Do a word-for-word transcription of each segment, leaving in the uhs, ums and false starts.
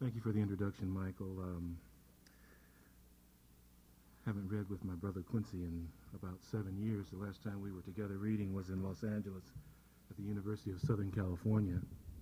Thank you for the introduction, Michael. Um, haven't read with my brother Quincy in about seven years. The last time we were together reading was in Los Angeles at the University of Southern California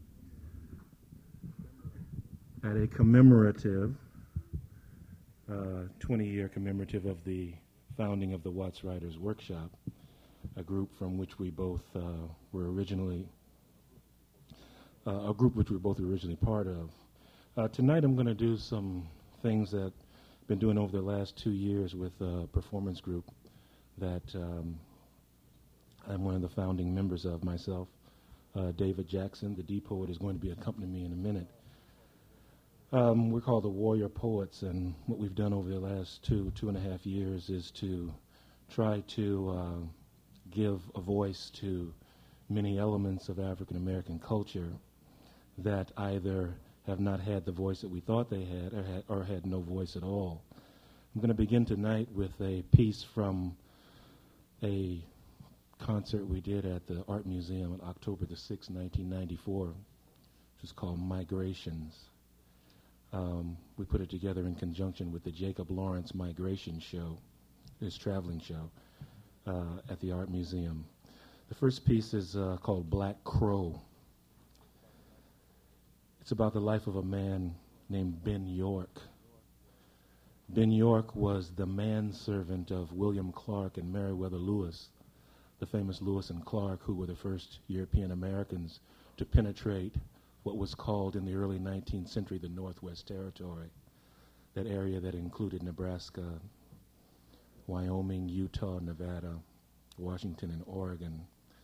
at a commemorative, uh, twenty-year commemorative of the founding of the Watts Writers Workshop, a group from which we both uh, were originally, uh, a group which we were both originally part of. Uh, tonight I'm going to do some things that I've been doing over the last two years with a performance group that um, I'm one of the founding members of myself. Uh, David Jackson, the D-Poet, is going to be accompanying me in a minute. Um, we're called the Warrior Poets, and what we've done over the last two, two and a half years is to try to uh, give a voice to many elements of African American culture that either have not had the voice that we thought they had or had, or had no voice at all. I'm going to begin tonight with a piece from a concert we did at the Art Museum on October the sixth, nineteen ninety-four, which is called Migrations. Um, we put it together in conjunction with the Jacob Lawrence Migration Show, his traveling show, uh, at the Art Museum. The first piece is uh, called Black Crow. It's about the life of a man named Ben York. Ben York was the manservant of William Clark and Meriwether Lewis, the famous Lewis and Clark, who were the first European Americans to penetrate what was called in the early nineteenth century the Northwest Territory, that area that included Nebraska, Wyoming, Utah, Nevada, Washington, and Oregon.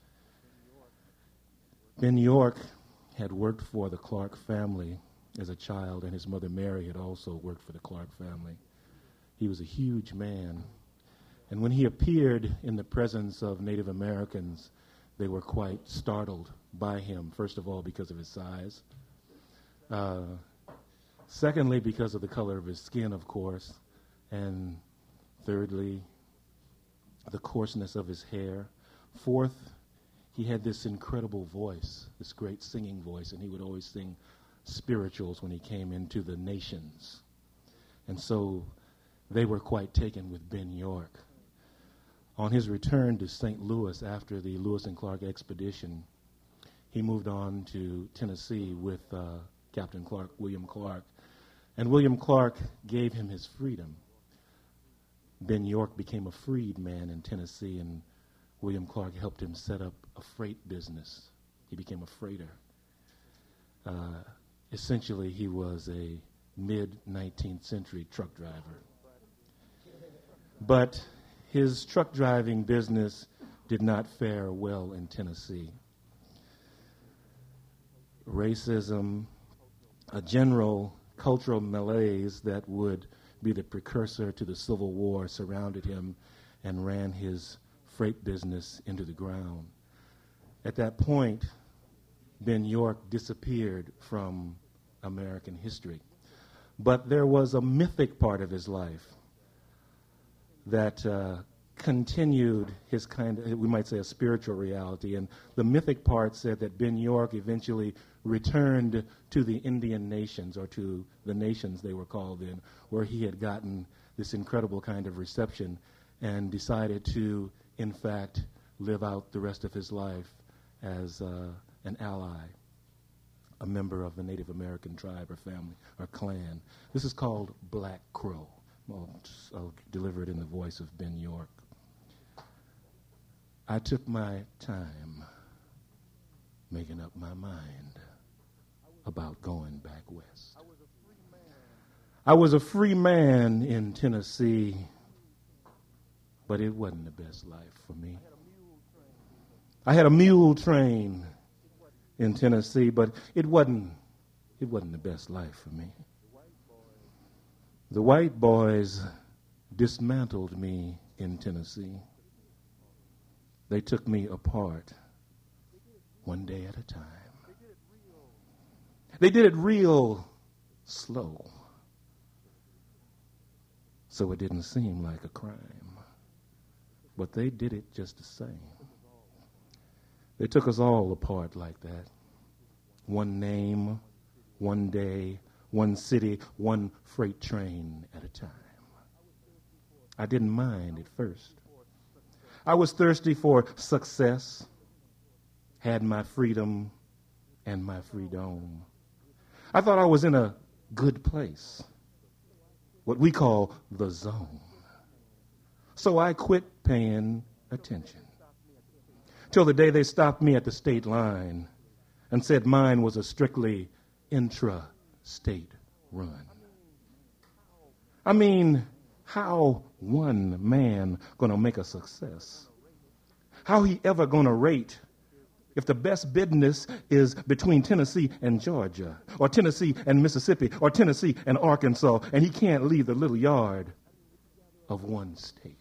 Ben York had worked for the Clark family as a child, and his mother Mary had also worked for the Clark family. He was a huge man, and when he appeared in the presence of Native Americans, they were quite startled by him, first of all because of his size, uh, secondly because of the color of his skin, of course, and thirdly, the coarseness of his hair. Fourth, he had this incredible voice, this great singing voice, and he would always sing spirituals when he came into the nations. And so they were quite taken with Ben York. On his return to Saint Louis after the Lewis and Clark expedition, he moved on to Tennessee with uh, Captain Clark, William Clark, and William Clark gave him his freedom. Ben York became a freed man in Tennessee, and William Clark helped him set up a freight business. He became a freighter. Uh, essentially, he was a mid-nineteenth century truck driver. But his truck driving business did not fare well in Tennessee. Racism, a general cultural malaise that would be the precursor to the Civil War, surrounded him and ran his freight business into the ground. At that point, Ben York disappeared from American history. But there was a mythic part of his life that uh, continued his kind of, we might say, a spiritual reality. And the mythic part said that Ben York eventually returned to the Indian nations, or to the nations they were called then, where he had gotten this incredible kind of reception and decided to, in fact, live out the rest of his life as uh, an ally, a member of the Native American tribe or family or clan. This is called Black Crow. I'll, I'll deliver it in the voice of Ben York. I took my time making up my mind about going back west. I was a free man in Tennessee, but it wasn't the best life for me. I had a mule train in Tennessee, but it wasn't, it wasn't the best life for me. The white boys dismantled me in Tennessee. They took me apart one day at a time. They did it real slow, so it didn't seem like a crime. But they did it just the same. They took us all apart like that. One name, one day, one city, one freight train at a time. I didn't mind at first. I was thirsty for success, had my freedom and my freedom. I thought I was in a good place, what we call the zone. So I quit paying attention till the day they stopped me at the state line and said mine was a strictly intra-state run. I mean, how one man gonna make a success? How he ever gonna rate if the best business is between Tennessee and Georgia, or Tennessee and Mississippi, or Tennessee and Arkansas, and he can't leave the little yard of one state?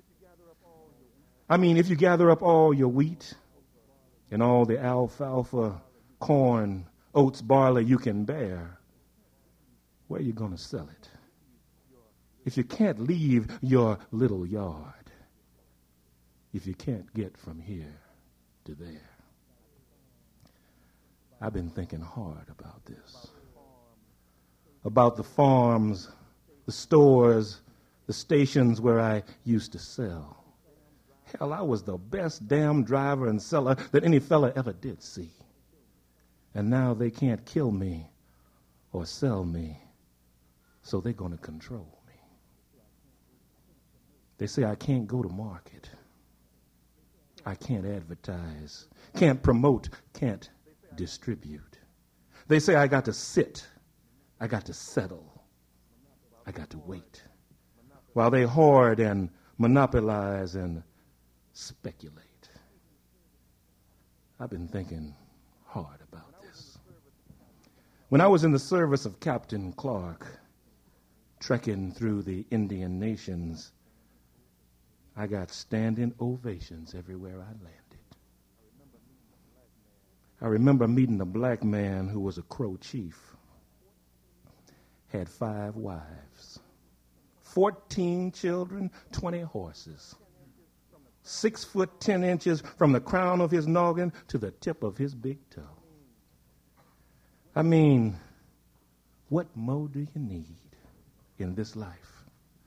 I mean, if you gather up all your wheat and all the alfalfa, corn, oats, barley you can bear, where are you going to sell it? If you can't leave your little yard, if you can't get from here to there. I've been thinking hard about this, about the farms, the stores, the stations where I used to sell. Hell, I was the best damn driver and seller that any fella ever did see. And now they can't kill me or sell me, so they're going to control me. They say I can't go to market. I can't advertise, can't promote, can't distribute. They say I got to sit, I got to settle, I got to wait, while they hoard and monopolize and speculate. I've been thinking hard about this. When I was in the service of Captain Clark, trekking through the Indian nations, I got standing ovations everywhere I landed. I remember meeting a black man who was a Crow chief, had five wives, fourteen children, twenty horses, six foot ten inches from the crown of his noggin to the tip of his big toe. I mean, what more do you need in this life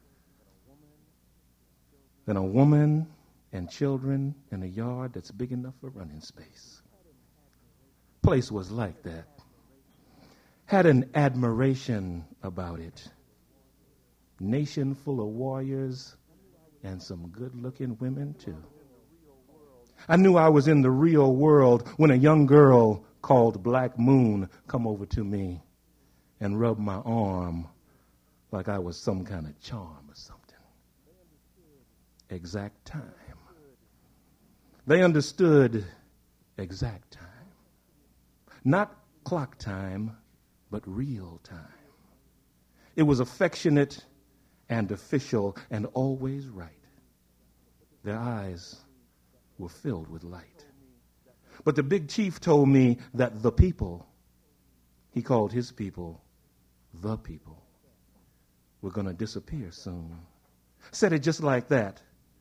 than a woman and children in a yard that's big enough for running space? Place was like that. Had an admiration about it. Nation full of warriors and some good-looking women, too. I knew I was in the real world when a young girl called Black Moon come over to me and rubbed my arm like I was some kind of charm or something. Exact time. They understood exact time. Not clock time, but real time. It was affectionate and official and always right. Their eyes were filled with light. But the big chief told me that the people, he called his people the people, were going to disappear soon. Said it just like that,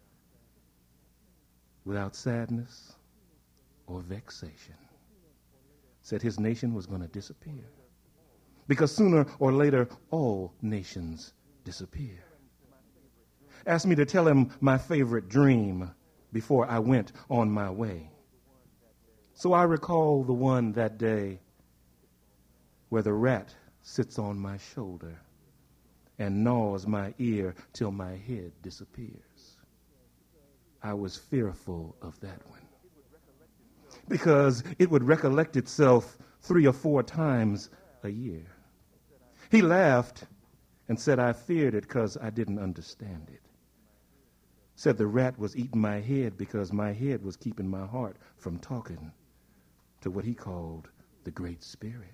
without sadness or vexation. Said his nation was going to disappear. Because sooner or later, all nations disappear. Asked me to tell him my favorite dream before I went on my way. So I recall the one that day where the rat sits on my shoulder and gnaws my ear till my head disappears. I was fearful of that one because it would recollect itself three or four times a year. He laughed and said I feared it because I didn't understand it. Said the rat was eating my head because my head was keeping my heart from talking to what he called the Great Spirit.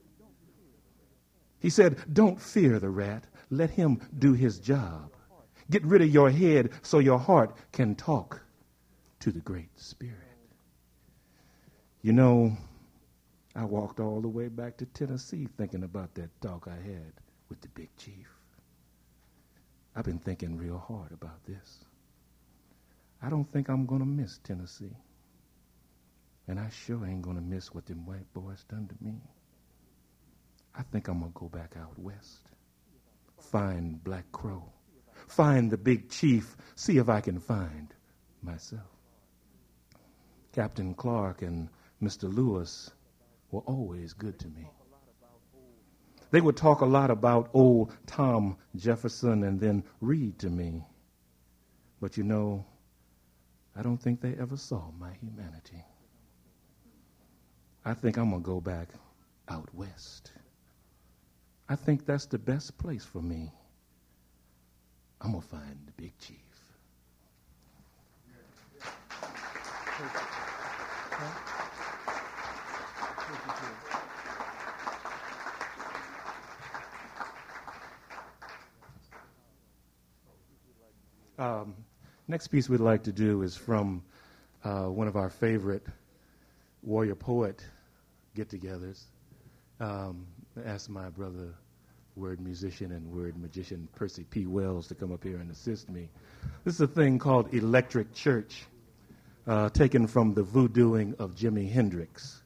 He said, don't fear the rat. Let him do his job. Get rid of your head so your heart can talk to the Great Spirit. You know, I walked all the way back to Tennessee thinking about that talk I had with the big chief. I've been thinking real hard about this. I don't think I'm going to miss Tennessee. And I sure ain't going to miss what them white boys done to me. I think I'm going to go back out west, find Black Crow, find the big chief, see if I can find myself. Captain Clark and Mister Lewis were always good to me. They would talk a lot about old Tom Jefferson and then read to me. But you know, I don't think they ever saw my humanity. I think I'm going to go back out west. I think that's the best place for me. I'm going to find the big chief. Um, next piece we'd like to do is from uh, one of our favorite warrior poet get-togethers. Um, I asked my brother, word musician and word magician Percy P. Wells, to come up here and assist me. This is a thing called Electric Church, uh, taken from the voodooing of Jimi Hendrix.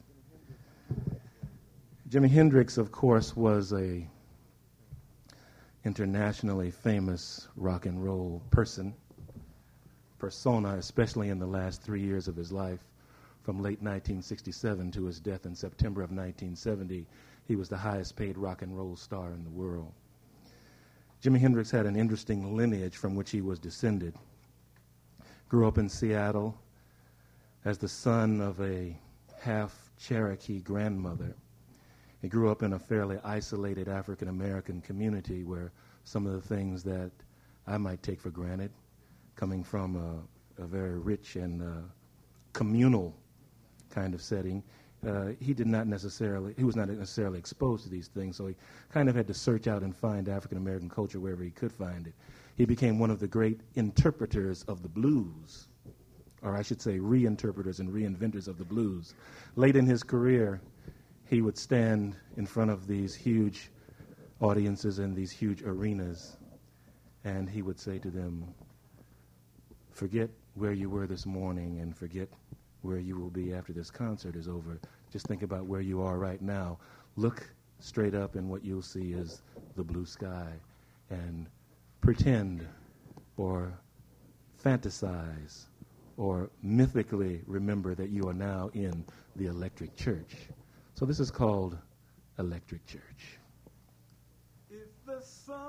Jimi Hendrix, of course, was a internationally famous rock and roll person, persona, especially in the last three years of his life. From late nineteen sixty-seven to his death in September of nineteen seventy, he was the highest paid rock and roll star in the world. Jimi Hendrix had an interesting lineage from which he was descended. Grew up in Seattle as the son of a half Cherokee grandmother. He grew up in a fairly isolated African-American community where some of the things that I might take for granted, coming from a, a very rich and uh, communal kind of setting, uh, he did not necessarily, he was not necessarily exposed to these things, so he kind of had to search out and find African-American culture wherever he could find it. He became one of the great interpreters of the blues, or I should say reinterpreters and reinventors of the blues. Late in his career, he would stand in front of these huge audiences and these huge arenas, and he would say to them, forget where you were this morning and forget where you will be after this concert is over. Just think about where you are right now. Look straight up, and what you'll see is the blue sky, and pretend or fantasize or mythically remember that you are now in the Electric Church. So this is called Electric Church. If the sun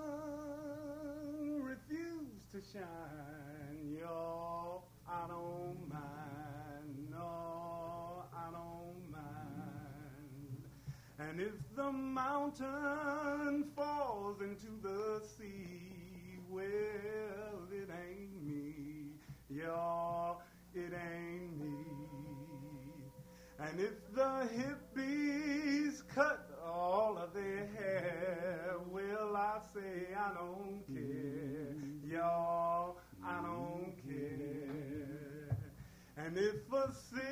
refused to shine, yo, I don't mind, no, I don't mind. And if the mountain falls into the sea, well, it ain't me, yo, it ain't me. And if the hippies cut all of their hair, well, I say I don't care, y'all, I don't care. And if a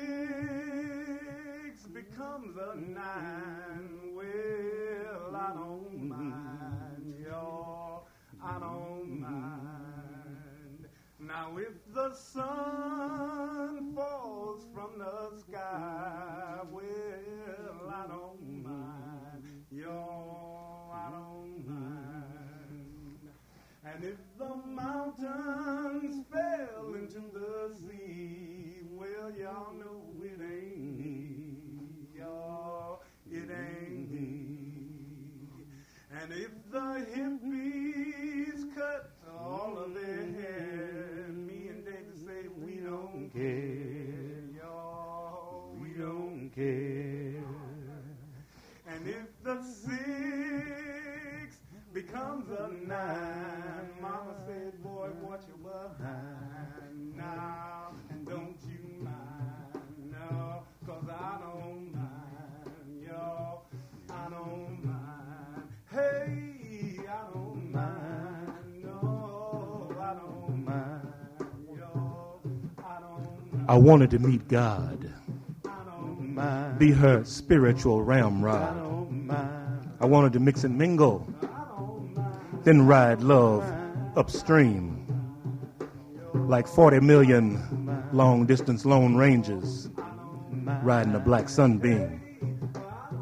six becomes a nine, well, I don't mind, y'all, I don't mind. Now if the sun falls from the sky, well, I don't mind, yo, I don't mind. And if the mountains fell into the sea, well, y'all know it ain't me, y'all, it ain't me. And if the hippies cut all of their hair, me and David say we don't care, y'all, we don't care. And if the six becomes a nine, Mama said, boy, watch your behind now, and don't you mind, no, 'cause I don't mind, y'all, I don't mind. Hey, I don't mind, no, I don't mind, y'all, I don't mind. I wanted to meet God, I don't mind. be her spiritual ramrod. I don't mind. I wanted to mix and mingle, I don't mind. then ride love upstream like forty million long-distance Lone Rangers riding a black sunbeam.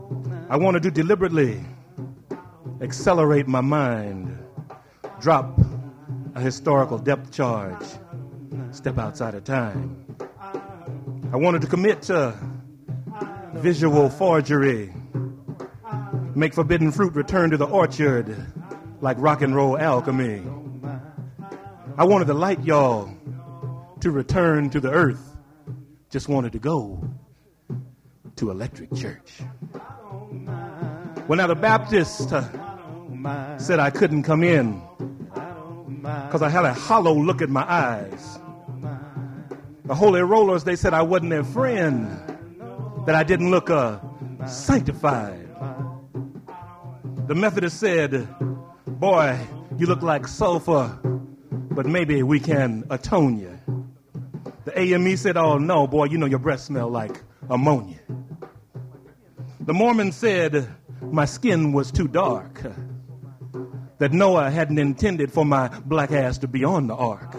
I wanted to deliberately accelerate my mind, drop a historical depth charge, step outside of time. I wanted to commit to visual forgery, make forbidden fruit return to the orchard like rock and roll alchemy. I wanted to light y'all to return to the earth, just wanted to go to Electric Church. Well, now the Baptist uh, said I couldn't come in because I had a hollow look in my eyes. The Holy Rollers, they said I wasn't their friend, that I didn't look uh, sanctified. The Methodist said, boy, you look like sulfur, but maybe we can atone you. The A M E said, oh no, boy, you know your breath smell like ammonia. The Mormon said my skin was too dark, that Noah hadn't intended for my black ass to be on the ark.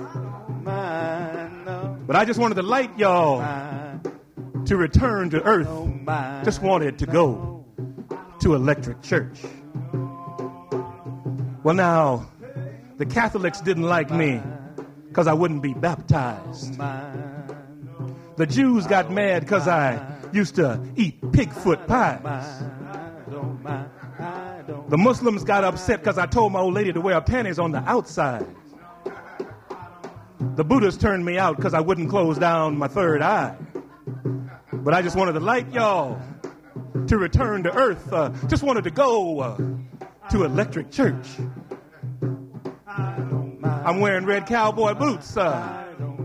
But I just wanted to light y'all to return to earth. Just wanted to go to Electric Church. Well, now, the Catholics didn't like me because I wouldn't be baptized. The Jews got mad because I used to eat pigfoot pies. The Muslims got upset because I told my old lady to wear her panties on the outside. The Buddhists turned me out because I wouldn't close down my third eye. But I just wanted to light y'all to return to earth. Uh, just wanted to go uh, to Electric Church. I'm wearing red cowboy boots. Uh,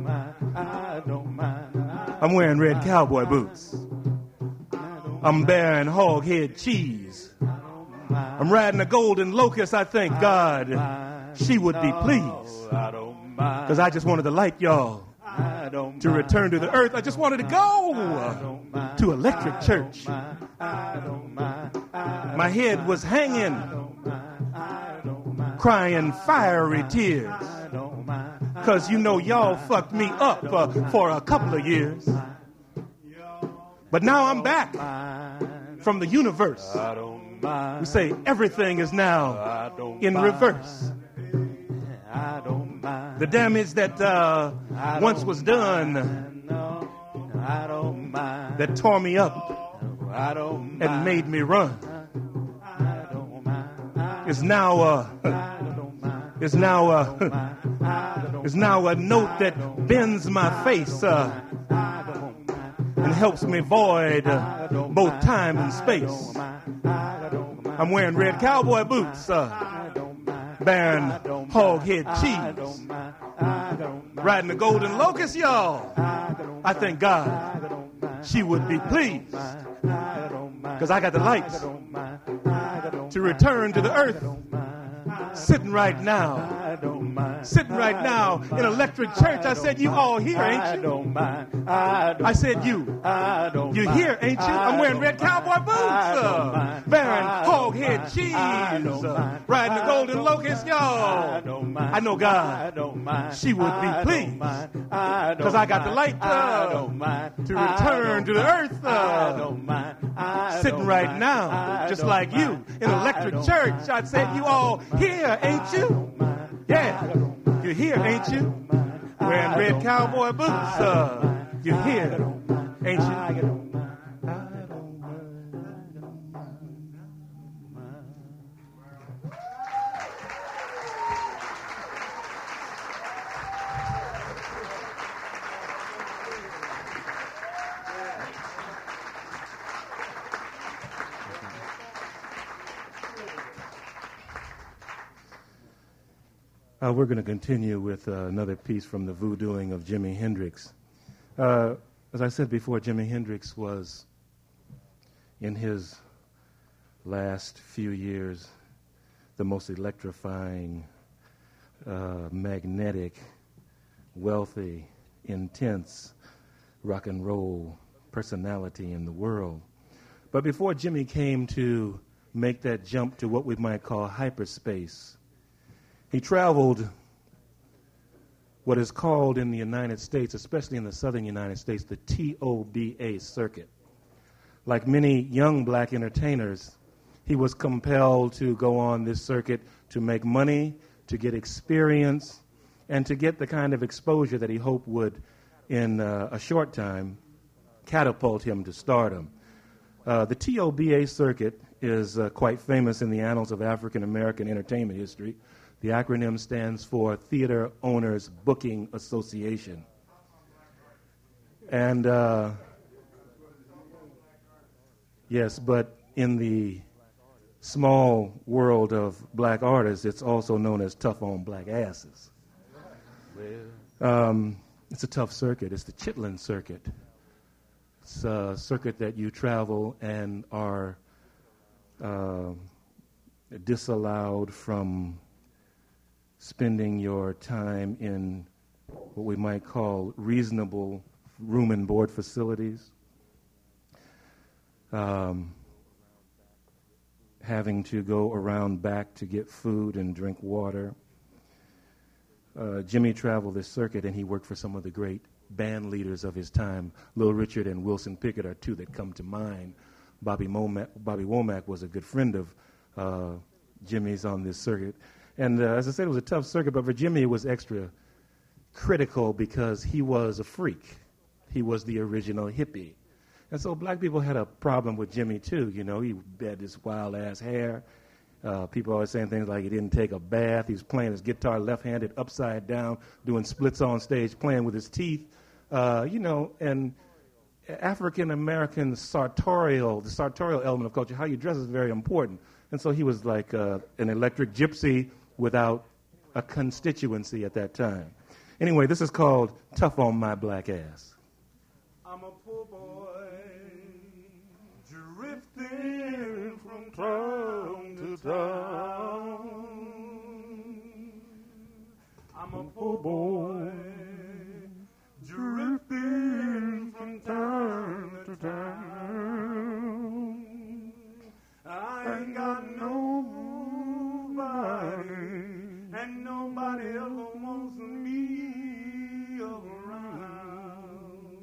I'm wearing red cowboy boots. I'm bearing hog head cheese. I'm riding a golden locust. I thank God she would be pleased. Because I just wanted to light y'all to return to the earth. I just wanted to go to Electric Church. My head was hanging, crying fiery tears. Because you know y'all fucked me up uh, for a couple of years. But now I'm back from the universe. We say everything is now in reverse. The damage that uh, once was done, that tore me up and made me run, is now uh, is now uh, is now a note that bends my face uh, and helps me void uh, both time and space. I'm wearing red cowboy boots, uh, bearing hog head cheese, riding the golden locust, y'all. I thank God she would be pleased, because I got the light to return to the earth. Sitting right now, sitting right now in Electric Church. I said, you all here, ain't you? I said, you. You here, ain't you? I'm wearing red cowboy boots, uh, bearing hog head cheese, uh, riding the golden locust, y'all. I know God, she would be pleased, because I got the light uh, to return to the earth. Uh, sitting right now, just like you, in Electric Church. I said, you all here, ain't you? Yeah, you're here, ain't you? Wearing red cowboy boots. Uh, you're here, ain't you? Uh, we're going to continue with uh, another piece from the voodooing of Jimi Hendrix. Uh, as I said before, Jimi Hendrix was, in his last few years, the most electrifying, uh, magnetic, wealthy, intense rock and roll personality in the world. But before Jimmy came to make that jump to what we might call hyperspace, he traveled what is called in the United States, especially in the southern United States, the T O B A circuit. Like many young black entertainers, He was compelled to go on this circuit to make money, to get experience, and to get the kind of exposure that he hoped would, in uh, a short time, catapult him to stardom. Uh, the T O B A circuit is uh, quite famous in the annals of African American entertainment history. The acronym stands for Theater Owners Booking Association. And uh, yes, but in the small world of black artists, it's also known as tough on black asses. Um, it's a tough circuit. It's the Chitlin circuit. It's a circuit that you travel and are uh, disallowed from spending your time in what we might call reasonable room and board facilities, um, having to go around back to get food and drink water. Uh, Jimmy traveled this circuit, and he worked for some of the great band leaders of his time. Little Richard and Wilson Pickett are two that come to mind. Bobby, Momack, Bobby Womack was a good friend of uh, Jimmy's on this circuit. And uh, as I said, it was a tough circuit, but for Jimmy it was extra critical because he was a freak. He was the original hippie. And so black people had a problem with Jimmy, too. You know, he had this wild-ass hair. Uh, people always saying things like he didn't take a bath. He was playing his guitar left-handed, upside down, doing splits on stage, playing with his teeth. Uh, you know, and African-American sartorial, the sartorial element of culture, how you dress is very important. And so he was like uh, an electric gypsy without a constituency at that time. Anyway, this is called Tough on My Black Ass. I'm a poor boy, drifting from town to town. I'm a poor boy, drifting from town to town. I ain't got nobody, and nobody ever wants me around.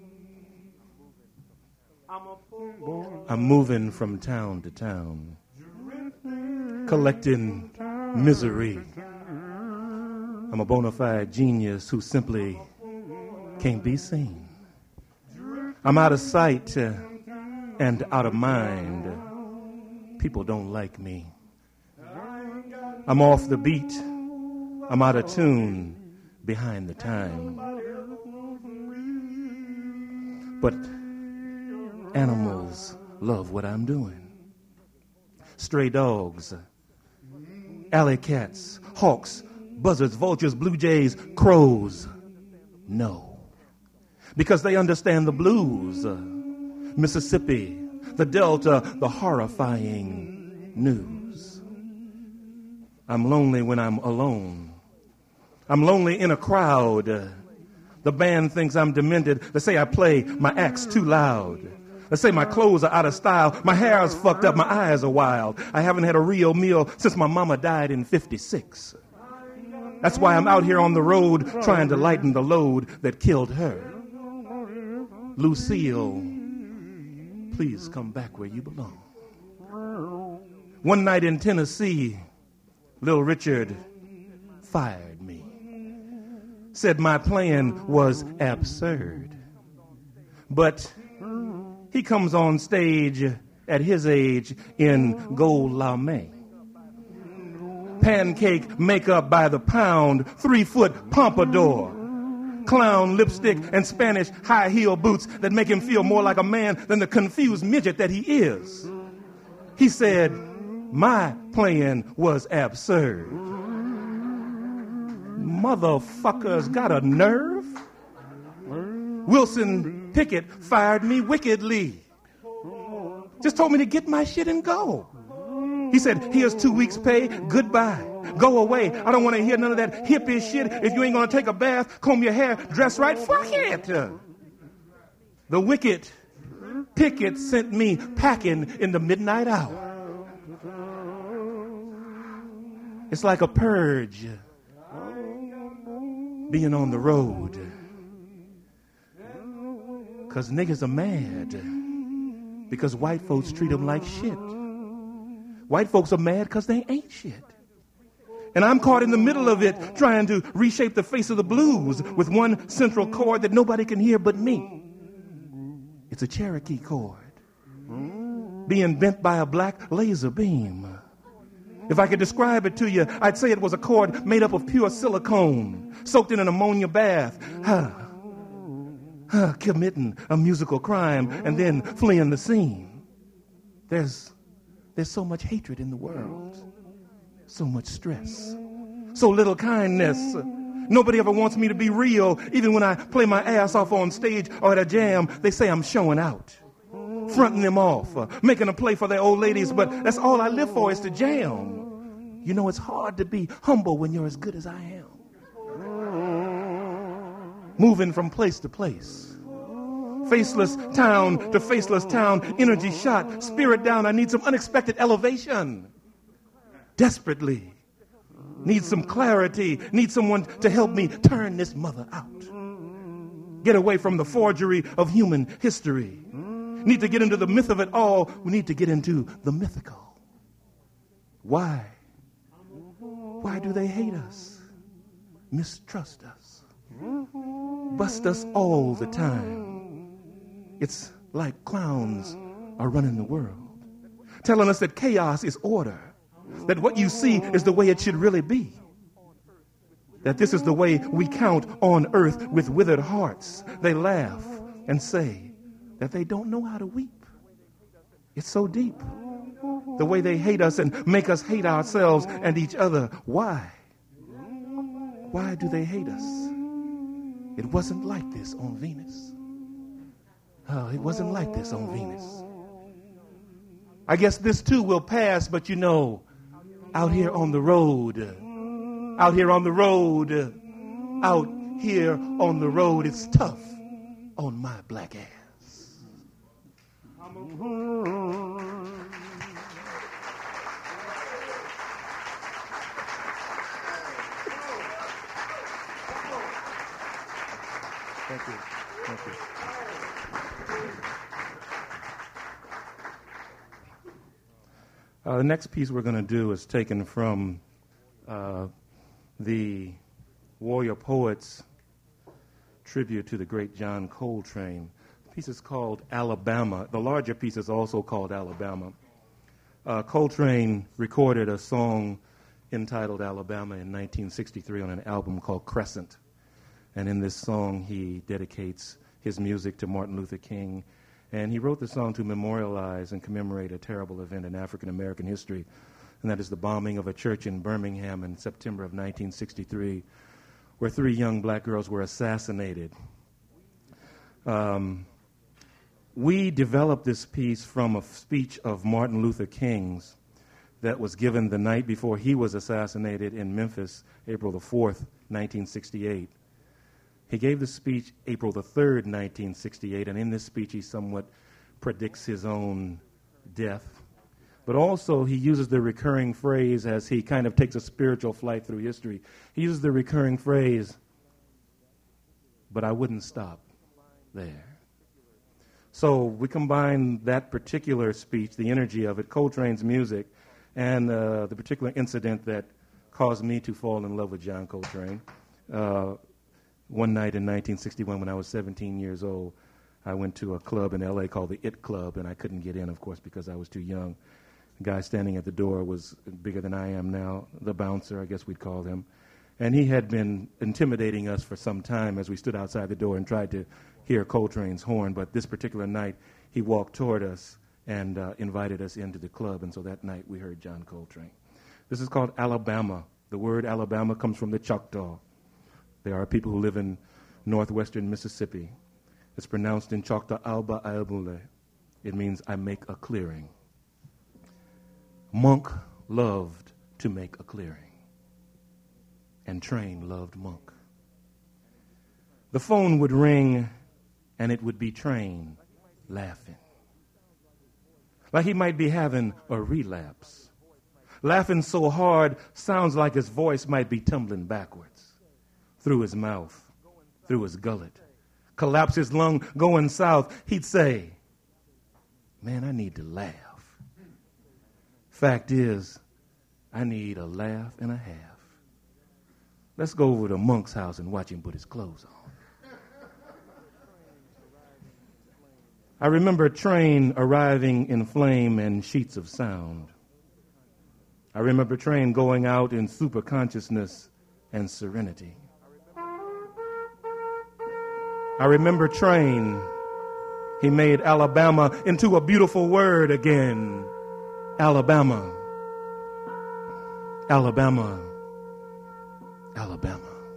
I'm a poor boy. I'm moving from town to town, collecting misery. I'm a bona fide genius who simply can't be seen. I'm out of sight uh, and out of mind. People don't like me. I'm off the beat. I'm out of tune, behind the time. But animals love what I'm doing. Stray dogs, alley cats, hawks, buzzards, vultures, blue jays, crows. No. Because they understand the blues. Uh, Mississippi, the Delta, the horrifying news. I'm lonely when I'm alone. I'm lonely in a crowd. Uh, the band thinks I'm demented. They say I play my axe too loud. They say my clothes are out of style. My hair is fucked up. My eyes are wild. I haven't had a real meal since my mama died in fifty-six. That's why I'm out here on the road trying to lighten the load that killed her. Lucille, please come back where you belong. One night in Tennessee, Little Richard fired me. Said my plan was absurd. But he comes on stage at his age in gold lame. Pancake makeup by the pound, three-foot pompadour. Clown lipstick and Spanish high-heel boots that make him feel more like a man than the confused midget that he is. He said, my plan was absurd. Motherfuckers got a nerve? Wilson Pickett fired me wickedly. Just told me to get my shit and go. He said, here's two weeks' pay, goodbye. Go away. I don't want to hear none of that hippie shit. If you ain't going to take a bath, comb your hair, dress right, fuck it. The wicked Pickett sent me packing in the midnight hour. It's like a purge being on the road. Because niggas are mad because white folks treat them like shit. White folks are mad because they ain't shit. And I'm caught in the middle of it, trying to reshape the face of the blues with one central chord that nobody can hear but me. It's a Cherokee chord being bent by a black laser beam. If I could describe it to you, I'd say it was a chord made up of pure silicone, soaked in an ammonia bath, huh, huh, committing a musical crime and then fleeing the scene. There's, there's so much hatred in the world. So much stress, so little kindness. Nobody ever wants me to be real. Even when I play my ass off on stage or at a jam, they say I'm showing out, fronting them off, uh, making a play for their old ladies, but that's all I live for is to jam. You know, it's hard to be humble when you're as good as I am. Moving from place to place. Faceless town to faceless town, energy shot, spirit down. I need some unexpected elevation. Desperately need some clarity, need someone to help me turn this mother out. Get away from the forgery of human history. Need to get into the myth of it all. We need to get into the mythical. Why? Why do they hate us? Mistrust us? Bust us all the time. It's like clowns are running the world, telling us that chaos is order. That what you see is the way it should really be. That this is the way we count on earth with withered hearts. They laugh and say that they don't know how to weep. It's so deep. The way they hate us and make us hate ourselves and each other. Why? Why do they hate us? It wasn't like this on Venus. Oh, it wasn't like this on Venus. I guess this too will pass, but you know, out here on the road, out here on the road, out here on the road, it's tough on my black ass. Thank you. Thank you. Uh, the next piece we're going to do is taken from uh, the Warrior Poets tribute to the great John Coltrane. The piece is called Alabama. The larger piece is also called Alabama. Uh, Coltrane recorded a song entitled Alabama in nineteen sixty-three on an album called Crescent. And in this song, he dedicates his music to Martin Luther King. And he wrote the song to memorialize and commemorate a terrible event in African-American history, and that is the bombing of a church in Birmingham in September of nineteen sixty-three, where three young black girls were assassinated. Um, we developed this piece from a speech of Martin Luther King's that was given the night before he was assassinated in Memphis, April the fourth, nineteen sixty-eight. He gave the speech April the third, nineteen sixty-eight, and in this speech he somewhat predicts his own death. But also he uses the recurring phrase as he kind of takes a spiritual flight through history. He uses the recurring phrase, but I wouldn't stop there. So we combine that particular speech, the energy of it, Coltrane's music, and uh, the particular incident that caused me to fall in love with John Coltrane. Uh, One night in nineteen sixty-one, when I was seventeen years old, I went to a club in L A called the It Club, and I couldn't get in, of course, because I was too young. The guy standing at the door was bigger than I am now, the bouncer, I guess we'd call him. And he had been intimidating us for some time as we stood outside the door and tried to hear Coltrane's horn. But this particular night, he walked toward us and uh, invited us into the club, and so that night we heard John Coltrane. This is called Alabama. The word Alabama comes from the Choctaw. There are people who live in northwestern Mississippi. It's pronounced in Choctaw, Alba Albule. It means I make a clearing. Monk loved to make a clearing, and Train loved Monk. The phone would ring, and it would be Train laughing, like he might be having a relapse. Laughing so hard, sounds like his voice might be tumbling backwards. Through his mouth, through his gullet, collapse his lung, going south. He'd say, man, I need to laugh. Fact is, I need a laugh and a half. Let's go over to Monk's house and watch him put his clothes on. I remember a train arriving in flame and sheets of sound. I remember a train going out in super consciousness and serenity. I remember Train. He made Alabama into a beautiful word again. Alabama. Alabama. Alabama.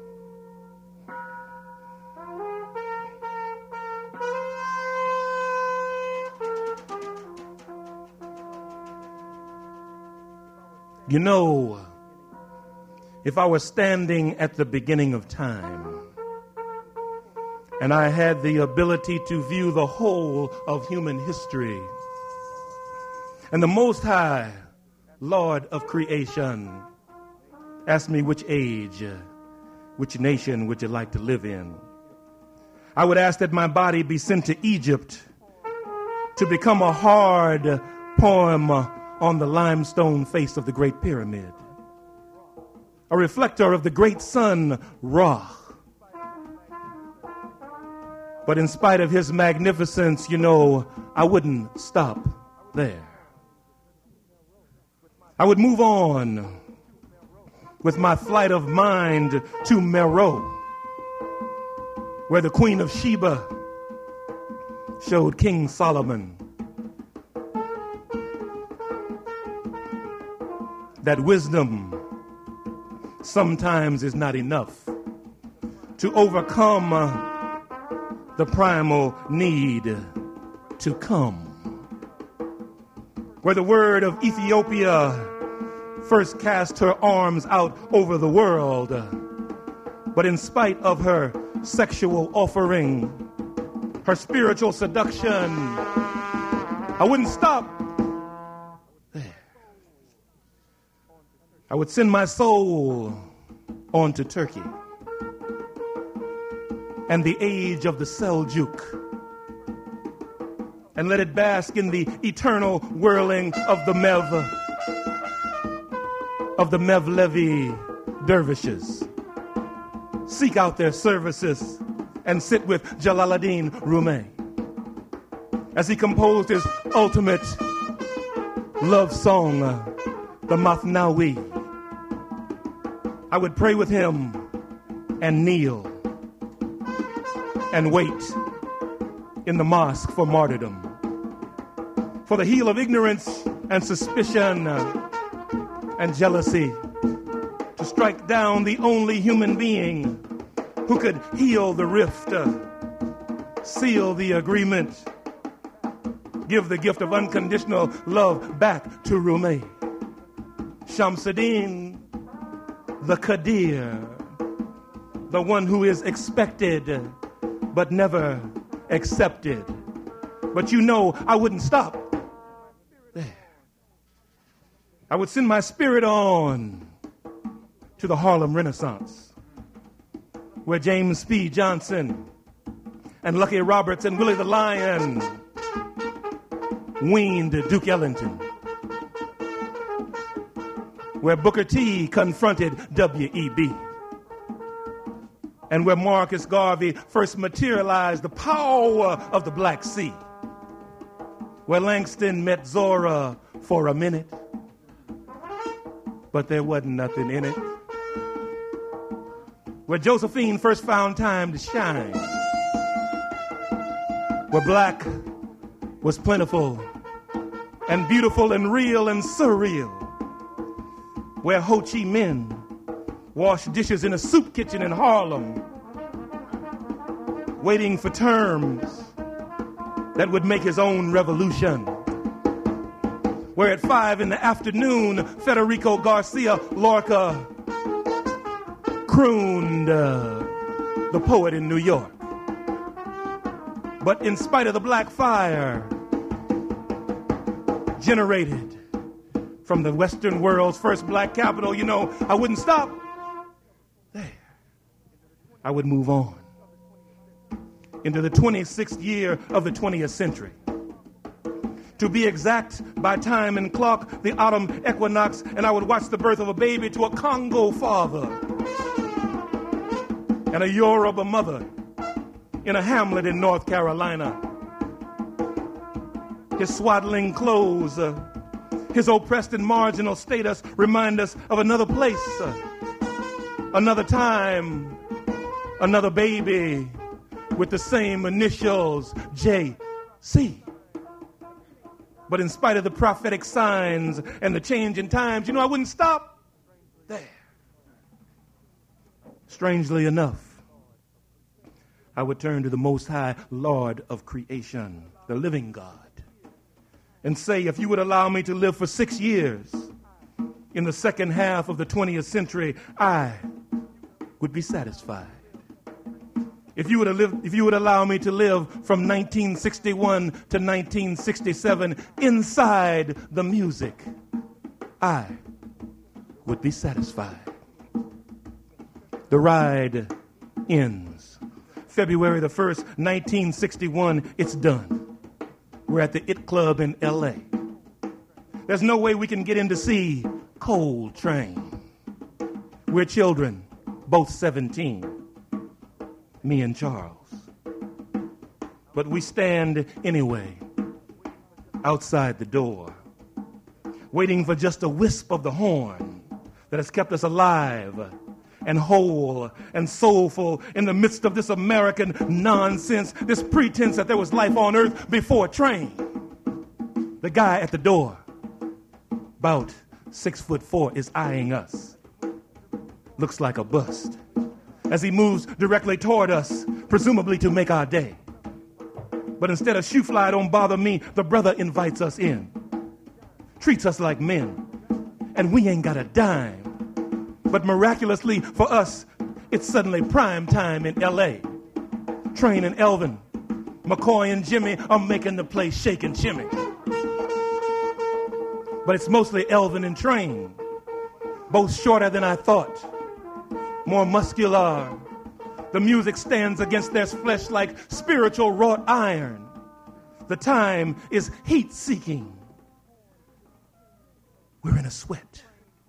You know, if I were standing at the beginning of time and I had the ability to view the whole of human history, and the Most High, Lord of creation, asked me which age, which nation would you like to live in, I would ask that my body be sent to Egypt to become a hard poem on the limestone face of the Great Pyramid, a reflector of the great sun, Ra. But in spite of his magnificence, you know, I wouldn't stop there. I would move on with my flight of mind to Meroe, where the Queen of Sheba showed King Solomon that wisdom sometimes is not enough to overcome the primal need to come. Where the word of Ethiopia first cast her arms out over the world, but in spite of her sexual offering, her spiritual seduction, I wouldn't stop there. I would send my soul on to Turkey and the age of the Seljuk, and let it bask in the eternal whirling of the Mev, of the Mevlevi dervishes. Seek out their services and sit with Jalaluddin Rumi as he composed his ultimate love song, the Mathnawi. I would pray with him and kneel and wait in the mosque for martyrdom, for the heel of ignorance and suspicion and jealousy, to strike down the only human being who could heal the rift, seal the agreement, give the gift of unconditional love back to Rumi. Shamsuddin, the Qadir, the one who is expected but never accepted. But you know, I wouldn't stop there. I would send my spirit on to the Harlem Renaissance, where James P. Johnson and Lucky Roberts and Willie the Lion weaned Duke Ellington, where Booker T confronted W E B, and where Marcus Garvey first materialized the power of the Black Sea, where Langston met Zora for a minute, but there wasn't nothing in it, where Josephine first found time to shine, where black was plentiful and beautiful and real and surreal, where Ho Chi Minh washed dishes in a soup kitchen in Harlem, waiting for terms that would make his own revolution, where at five in the afternoon, Federico Garcia Lorca crooned uh, the poet in New York. But in spite of the black fire generated from the Western world's first black capital, you know, I wouldn't stop there. I would move on into the twenty-sixth year of the twentieth century, To be exact, by time and clock, the autumn equinox, and I would watch the birth of a baby to a Congo father and a Yoruba mother in a hamlet in North Carolina. His swaddling clothes, uh, his oppressed and marginal status remind us of another place, uh, another time, another baby with the same initials, J C. But in spite of the prophetic signs and the change in times, you know, I wouldn't stop there. Strangely enough, I would turn to the Most High Lord of creation, the living God, and say, if you would allow me to live for six years in the second half of the twentieth century, I would be satisfied. If you would live, if you would allow me to live from nineteen sixty-one to nineteen sixty-seven inside the music, I would be satisfied. The ride ends. February the first, nineteen sixty-one, it's done. We're at the I T Club in L A. There's no way we can get in to see Coltrane. We're children, both seventeen. Me and Charles. But we stand anyway, outside the door, waiting for just a wisp of the horn that has kept us alive and whole and soulful in the midst of this American nonsense, this pretense that there was life on earth before train. The guy at the door, about six foot four, is eyeing us. Looks like a bust as he moves directly toward us, presumably to make our day. But instead of shoo fly, don't bother me, the brother invites us in, treats us like men, and we ain't got a dime. But miraculously for us, it's suddenly prime time in L A. Train and Elvin, McCoy and Jimmy are making the place shake and shimmy. But it's mostly Elvin and Train, both shorter than I thought, more muscular. The music stands against their flesh like spiritual wrought iron. The time is heat-seeking. We're in a sweat.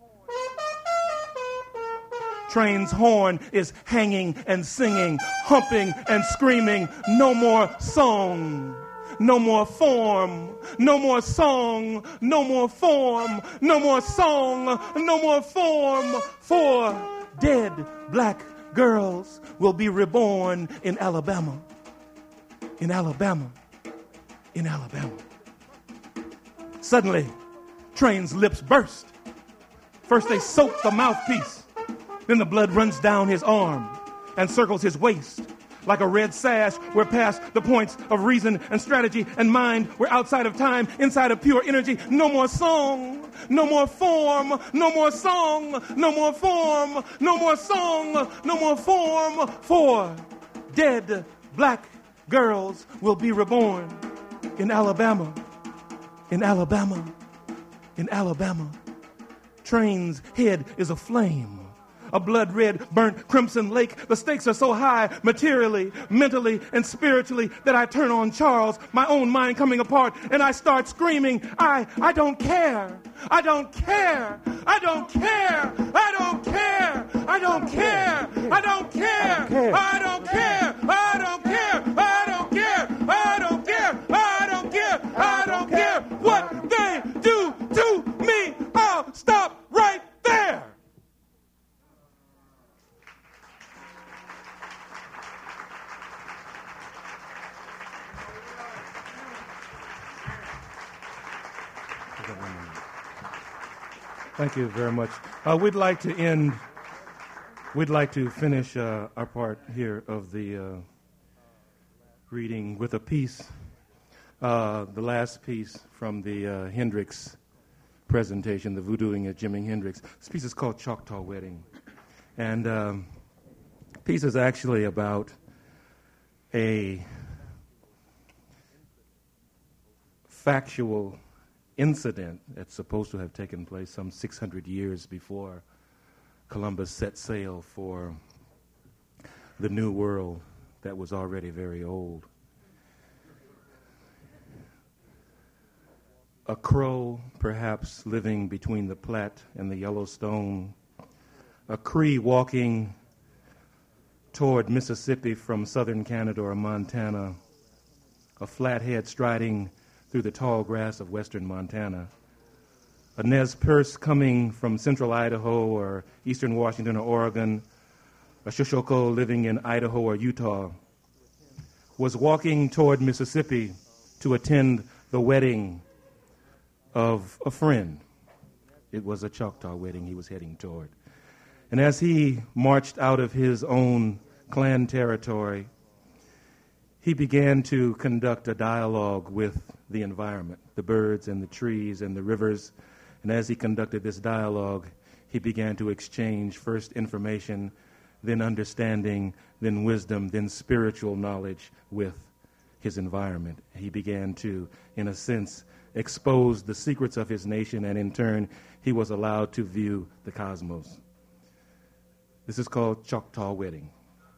Train's horn is hanging and singing, humping and screaming. No more song, no more form, no more song, no more form, no more song, no more form. For dead black girls will be reborn in Alabama, in Alabama, in Alabama. Suddenly, Train's lips burst. First they soak the mouthpiece, then the blood runs down his arm and circles his waist. Like a red sash, we're past the points of reason and strategy and mind. We're outside of time, inside of pure energy. No more song, no more form, no more song, no more form, no more song, no more form. For dead black girls will be reborn in Alabama, in Alabama, in Alabama. Train's head is aflame. A blood-red, burnt crimson lake. The stakes are so high, materially, mentally, and spiritually, that I turn on Charles, my own mind coming apart, and I start screaming, I, I don't care. I don't care. I don't care. I don't care. I don't care. I don't care. I don't care. I don't care. I don't care. I don't care. I don't care. I don't care what they do to me. I'll stop right there. Thank you very much. Uh, we'd like to end, we'd like to finish uh, our part here of the uh, reading with a piece, uh, the last piece from the uh, Hendrix presentation, the voodooing of Jimi Hendrix. This piece is called Choctaw Wedding. And um, the piece is actually about a factual incident that's supposed to have taken place some six hundred years before Columbus set sail for the New World that was already very old. a crow, perhaps living between the Platte and the Yellowstone, a Cree walking toward Mississippi from southern Canada or Montana, a flathead striding through the tall grass of western Montana, a Nez Perce coming from central Idaho or eastern Washington or Oregon, a Shoshoko living in Idaho or Utah, was walking toward Mississippi to attend the wedding of a friend. It was a Choctaw wedding he was heading toward. And as he marched out of his own clan territory, he began to conduct a dialogue with the environment, the birds and the trees and the rivers. And as he conducted this dialogue, he began to exchange first information, then understanding, then wisdom, then spiritual knowledge with his environment. He began to, in a sense, expose the secrets of his nation, and in turn, he was allowed to view the cosmos. This is called Choctaw Wedding.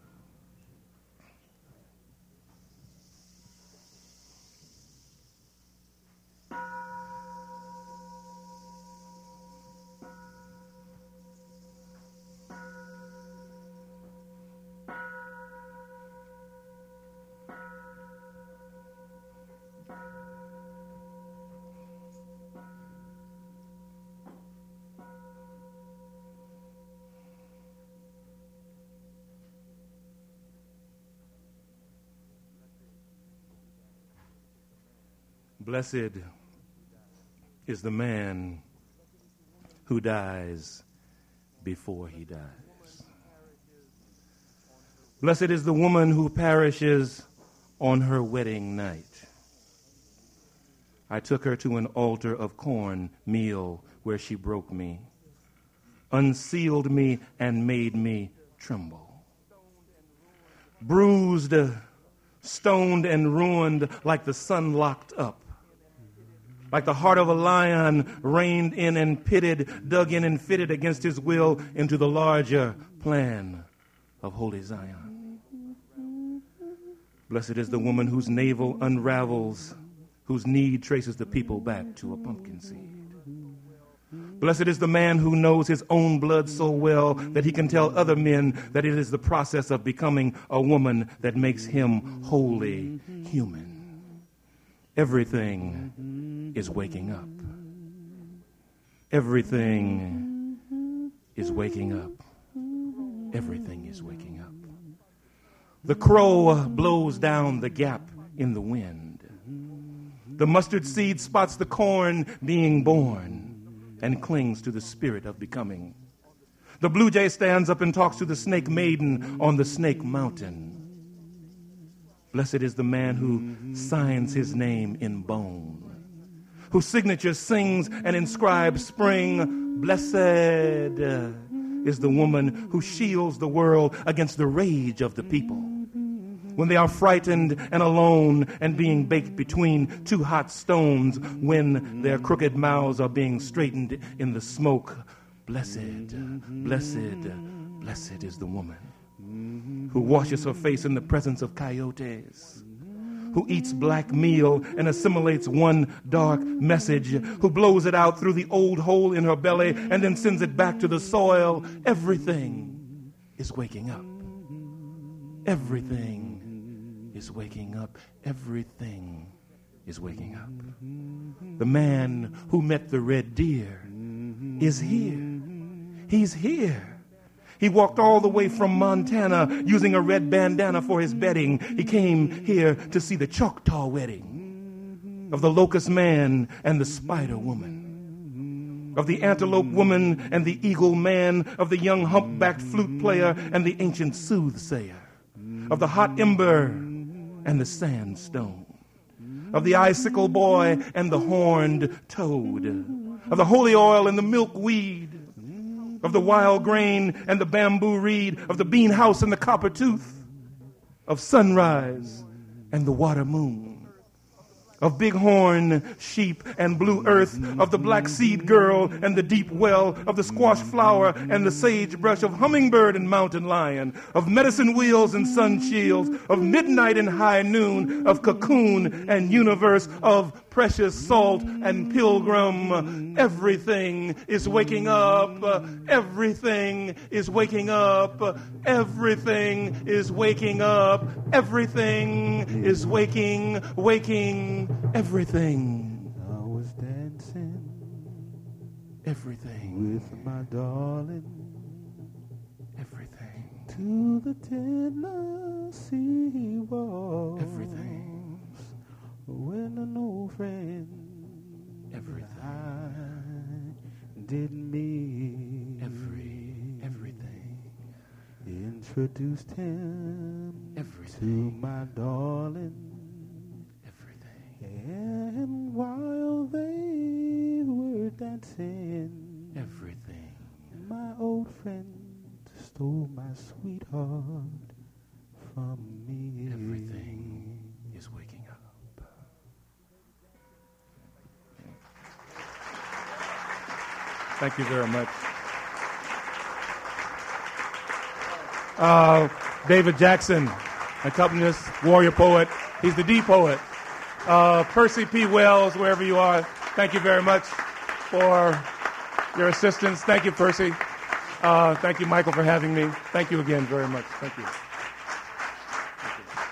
Blessed is the man who dies before he dies. Blessed is the woman who perishes on her wedding night. I took her to an altar of corn meal where she broke me, unsealed me, and made me tremble. Bruised, stoned, and ruined like the sun locked up. Like the heart of a lion reined in and pitted, dug in and fitted against his will into the larger plan of Holy Zion. Blessed is the woman whose navel unravels, whose need traces the people back to a pumpkin seed. Blessed is the man who knows his own blood so well that he can tell other men that it is the process of becoming a woman that makes him wholly human. Everything is waking up. Everything is waking up. Everything is waking up. The crow blows down the gap in the wind. The mustard seed spots the corn being born and clings to the spirit of becoming. The blue jay stands up and talks to the snake maiden on the snake mountain. Blessed is the man who signs his name in bone, whose signature sings and inscribes spring. Blessed is the woman who shields the world against the rage of the people. When they are frightened and alone and being baked between two hot stones, when their crooked mouths are being straightened in the smoke, blessed, blessed, blessed is the woman who washes her face in the presence of coyotes, who eats black meal and assimilates one dark message, who blows it out through the old hole in her belly and then sends it back to the soil. Everything is waking up. Everything is waking up. Everything is waking up. The man who met the red deer is here. He's here. He walked all the way from Montana using a red bandana for his bedding. He came here to see the Choctaw wedding of the locust man and the spider woman, of the antelope woman and the eagle man, of the young humpbacked flute player and the ancient soothsayer, of the hot ember and the sandstone, of the icicle boy and the horned toad, of the holy oil and the milkweed, of the wild grain and the bamboo reed, of the bean house and the copper tooth, of sunrise and the water moon, of bighorn sheep and blue earth, of the black seed girl and the deep well, of the squash flower and the sagebrush, of hummingbird and mountain lion, of medicine wheels and sun shields, of midnight and high noon, of cocoon and universe, of precious salt and pilgrim. Everything is waking up. Everything is waking up. Everything is waking up. Everything is waking, waking, everything. I was dancing Everything. with my darling Everything. to the Tennessee walls. Everything. When an old friend Everything. I did me. Every, everything. Introduced him Everything. to my darling. Everything. And while they were dancing, Everything. my old friend stole my sweetheart from me. Everything is waking up. Thank you very much. Uh, David Jackson, accompanist, warrior poet. He's the D poet. Uh, Percy P. Wells, wherever you are, thank you very much for your assistance. Thank you, Percy. Uh, thank you, Michael, for having me. Thank you again very much. Thank you. Thank you.